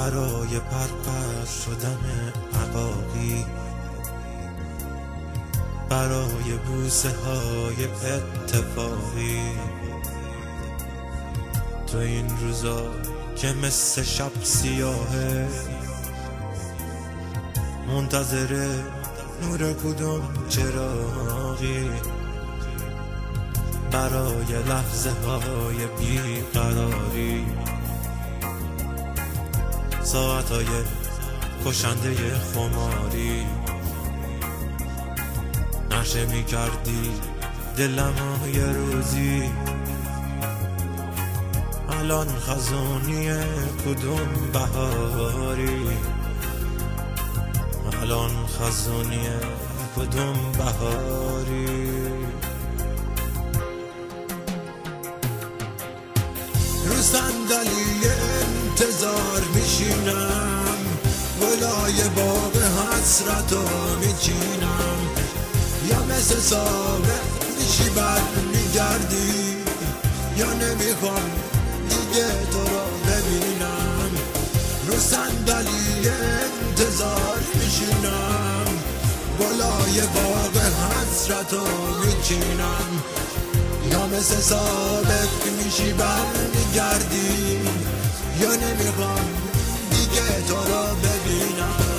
برای پرپر شدن عقاقی، برای بوسه های اتفاقی. تو این روزا که مثل شب سیاهه، منتظر نور کدوم چراغی، برای لحظه های بیقراری، ساعت های کشنده خماری. نشه می کردی دلم یه روزی، الان خزونی کدوم بهاری، الان خزونی کدوم بهاری. رو صندلی انتظار میشینم، گلای باغ حسرتو میچینم، یا مثل سابق میشی بر میگردی، یا نمیخوام دیگه تو رو ببینم. رو صندلی انتظار میشینم، گلای باغ حسرتو میچینم، یا مثل سابق میشی بر میگردی، یا نمیخوام دیگه تو رو ببینم.